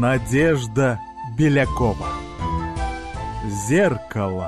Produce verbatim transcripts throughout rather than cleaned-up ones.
Надежда Белякова. Зеркало.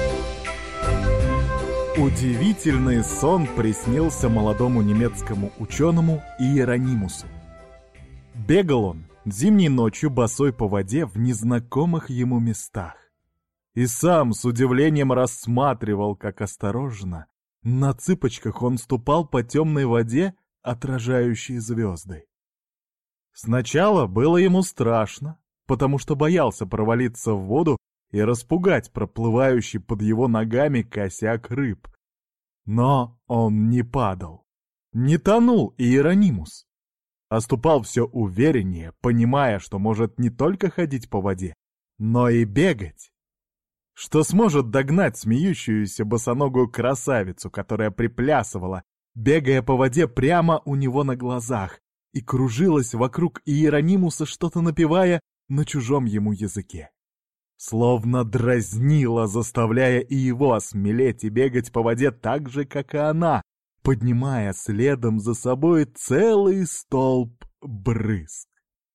Удивительный сон приснился молодому немецкому ученому Иеронимусу. Бегал он зимней ночью босой по воде в незнакомых ему местах. И сам с удивлением рассматривал, как осторожно, на цыпочках он ступал по темной воде, отражающей звезды. Сначала было ему страшно, потому что боялся провалиться в воду и распугать проплывающий под его ногами косяк рыб. Но он не падал, не тонул Иеронимус, а ступал все увереннее, понимая, что может не только ходить по воде, но и бегать, что сможет догнать смеющуюся босоногую красавицу, которая приплясывала, бегая по воде прямо у него на глазах, и кружилась вокруг Иеронимуса, что-то напевая на чужом ему языке. Словно дразнила, заставляя и его осмелеть и бегать по воде так же, как и она, поднимая следом за собой целый столб брызг.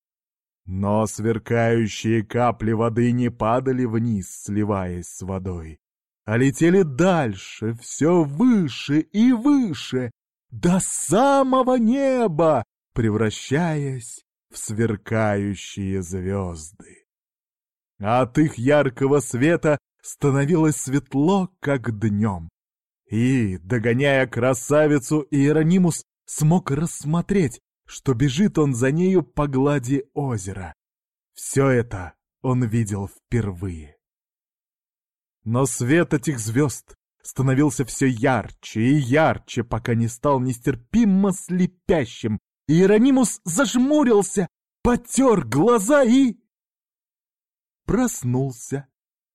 Но сверкающие капли воды не падали вниз, сливаясь с водой, а летели дальше, все выше и выше, до самого неба, превращаясь в сверкающие звезды. От их яркого света становилось светло, как днем. И, догоняя красавицу, Иеронимус смог рассмотреть, что бежит он за нею по глади озера. Все это он видел впервые. Но свет этих звезд становился все ярче и ярче, пока не стал нестерпимо слепящим. Иеронимус зажмурился, потер глаза и... проснулся.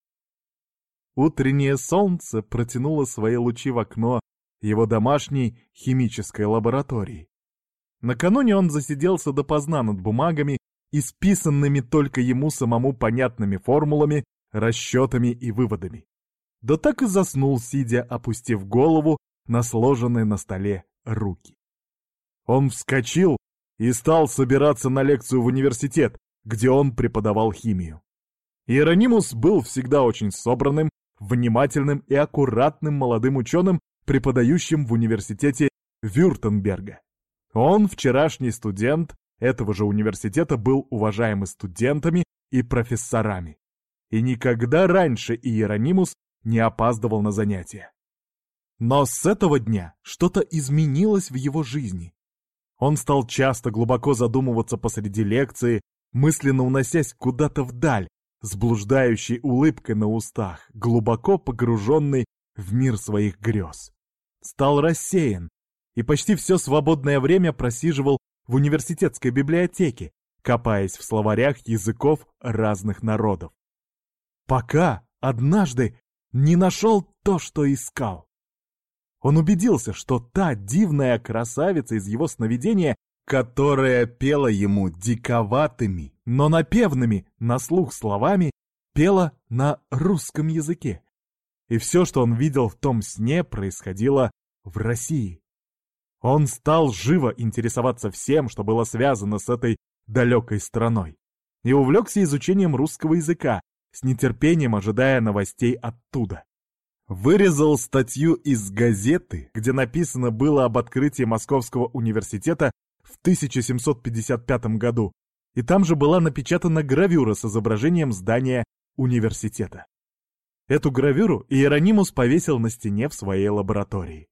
Утреннее солнце протянуло свои лучи в окно его домашней химической лаборатории. Накануне он засиделся допоздна над бумагами, исписанными только ему самому понятными формулами, расчетами и выводами. Да так и заснул, сидя, опустив голову на сложенные на столе руки. Он вскочил и стал собираться на лекцию в университет, где он преподавал химию. Иеронимус был всегда очень собранным, внимательным и аккуратным молодым ученым, преподающим в университете Вюртемберга. Он, вчерашний студент этого же университета, был уважаем и студентами, и профессорами. И никогда раньше Иеронимус не опаздывал на занятия. Но с этого дня что-то изменилось в его жизни. Он стал часто глубоко задумываться посреди лекции, мысленно уносясь куда-то вдаль, с блуждающей улыбкой на устах, глубоко погруженный в мир своих грез. Стал рассеян и почти все свободное время просиживал в университетской библиотеке, копаясь в словарях языков разных народов. Пока однажды не нашел то, что искал. Он убедился, что та дивная красавица из его сновидения, которая пела ему диковатыми, но напевными на слух словами, пела на русском языке. И все, что он видел в том сне, происходило в России. Он стал живо интересоваться всем, что было связано с этой далекой страной, и увлекся изучением русского языка, с нетерпением ожидая новостей оттуда. Вырезал статью из газеты, где написано было об открытии Московского университета в тысяча семьсот пятьдесят пятом году, и там же была напечатана гравюра с изображением здания университета. Эту гравюру Иеронимус повесил на стене в своей лаборатории.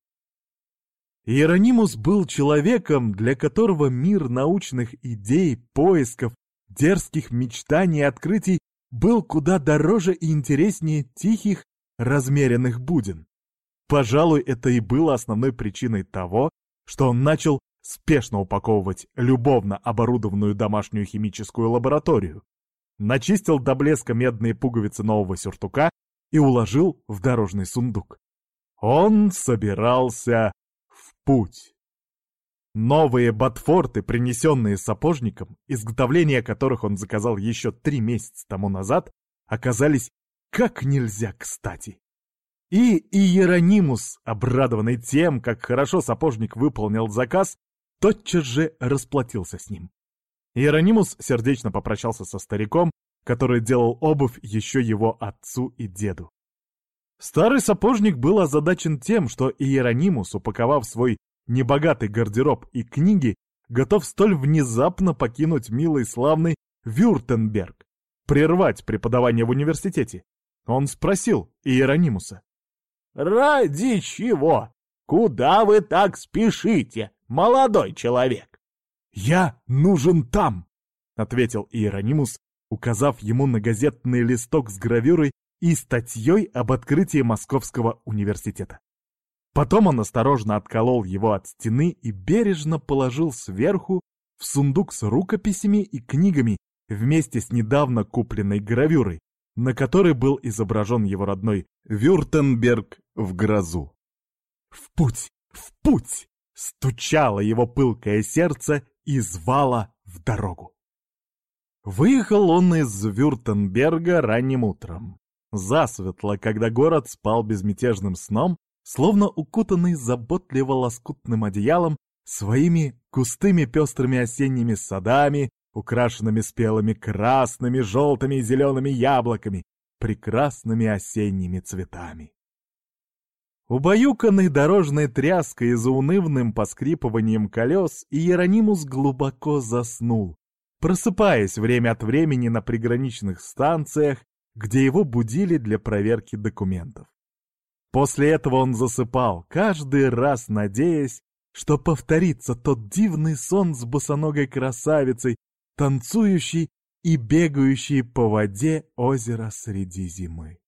Иеронимус был человеком, для которого мир научных идей, поисков, дерзких мечтаний и открытий был куда дороже и интереснее тихих, размеренных буден. Пожалуй, это и было основной причиной того, что он начал спешно упаковывать любовно оборудованную домашнюю химическую лабораторию, начистил до блеска медные пуговицы нового сюртука и уложил в дорожный сундук. Он собирался в путь. Новые ботфорты, принесенные сапожником, изготовление которых он заказал еще три месяца тому назад, оказались как нельзя кстати. И Иеронимус, обрадованный тем, как хорошо сапожник выполнил заказ, тотчас же расплатился с ним. Иеронимус сердечно попрощался со стариком, который делал обувь еще его отцу и деду. Старый сапожник был озадачен тем, что Иеронимус, упаковав свой небогатый гардероб и книги, готов столь внезапно покинуть милый славный Вюртемберг, прервать преподавание в университете. Он спросил Иеронимуса: «Ради чего? Куда вы так спешите, молодой человек?» «Я нужен там», — ответил Иеронимус, указав ему на газетный листок с гравюрой и статьей об открытии Московского университета. Потом он осторожно отколол его от стены и бережно положил сверху в сундук с рукописями и книгами вместе с недавно купленной гравюрой, на которой был изображен его родной Вюртемберг в грозу. «В путь! В путь!» — стучало его пылкое сердце и звало в дорогу. Выехал он из Вюртемберга ранним утром. Засветло, когда город спал безмятежным сном, словно укутанный заботливо-лоскутным одеялом, своими густыми пестрыми осенними садами, украшенными спелыми красными, желтыми и зелеными яблоками, прекрасными осенними цветами. Убаюканный дорожной тряской и заунывным поскрипыванием колес, Иеронимус глубоко заснул, просыпаясь время от времени на приграничных станциях, где его будили для проверки документов. После этого он засыпал, каждый раз надеясь, что повторится тот дивный сон с босоногой красавицей, танцующей и бегающей по воде озера среди зимы.